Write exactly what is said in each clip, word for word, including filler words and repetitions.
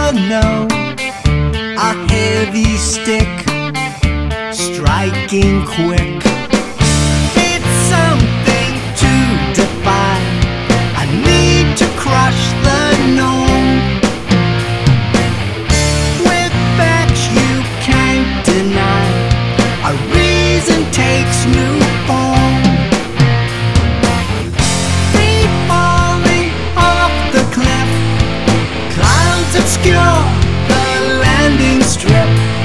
know. A heavy stick striking quick. It's something to defy. I need to crush the known. With facts you can't deny, a reason takes new form. Feet falling off the cliff, clouds obscure the landing strip.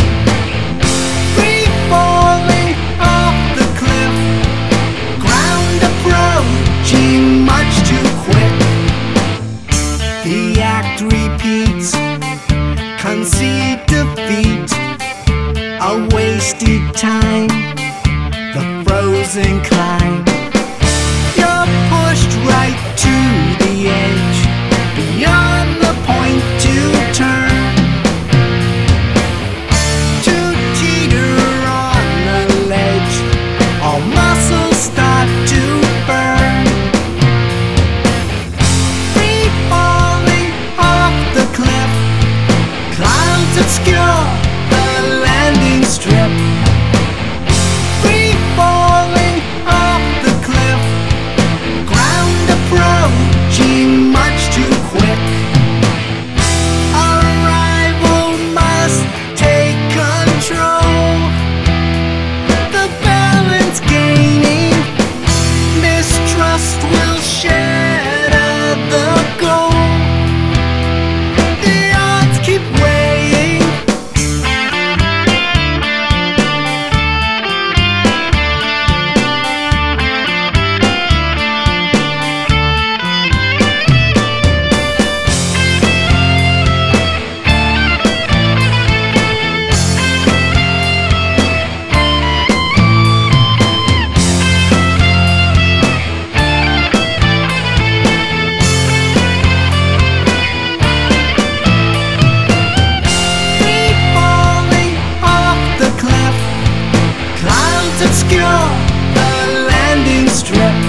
Free falling off the cliff, ground approaching much too quick. The act repeats, concede defeat, a wasted time, the frozen climb. You're pushed right to the edge, beyond the point to turn, to teeter on the ledge, all muscles start to burn. Free falling off the cliff, clouds obscure the landing strip. Free falling off the cliff, ground approaching much too quick. Arrival must take control, the balance gaining, mistrust will shatter the goal. The odds keep weighing. Free falling off the cliff, clouds obscure the landing strip.